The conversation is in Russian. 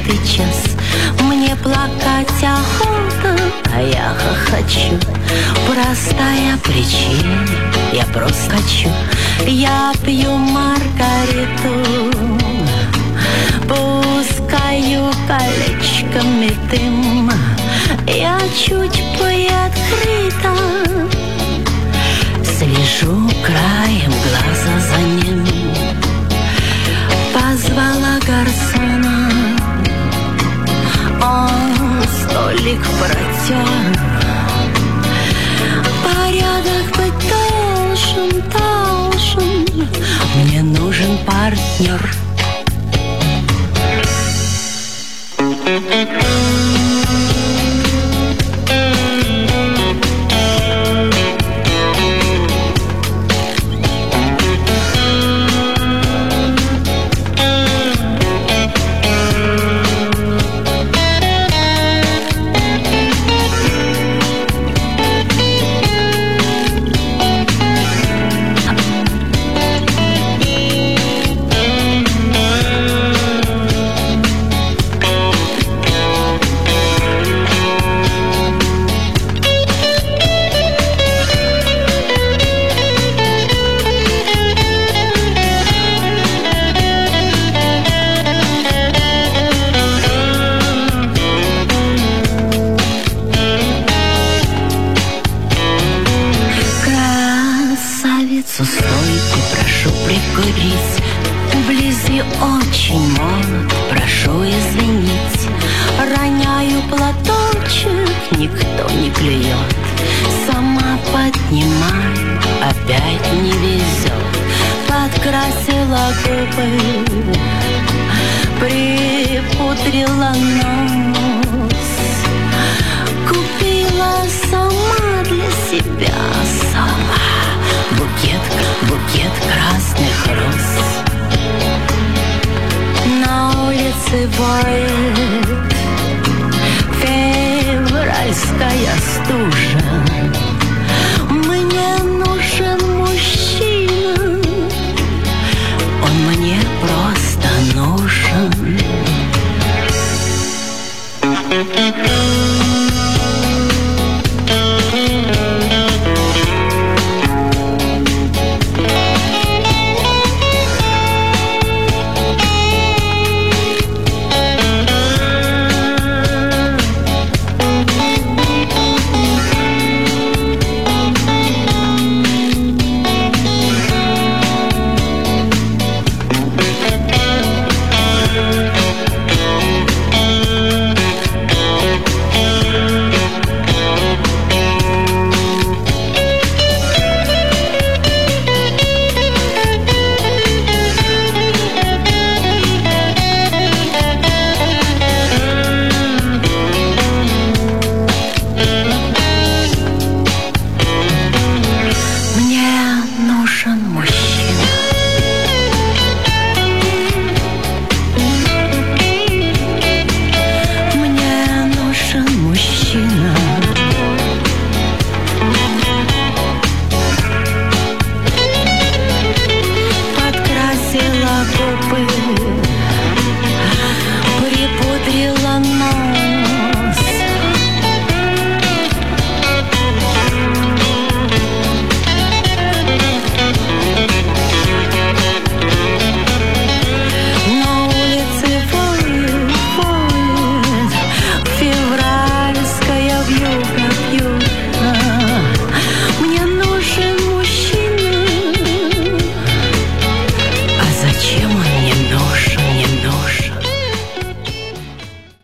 10-й час. Мне плакать охота, а я хохочу. Простая причина, я просто хочу. Я пью маргариту, пускаю колечками дым. Я чуть приоткрыта, слежу краем глаза за ним. Позвала гарсона, он столик протер. Порядок быть должен, мне нужен партнер. Стойте, прошу прикурить. Вблизи очень молод, прошу извинить. Роняю платочек, никто не клюет. Сама поднимаю, опять не везет. Подкрасила губы, припудрила нос. Купила сама для себя, сама букет красных роз. На улице воет февральская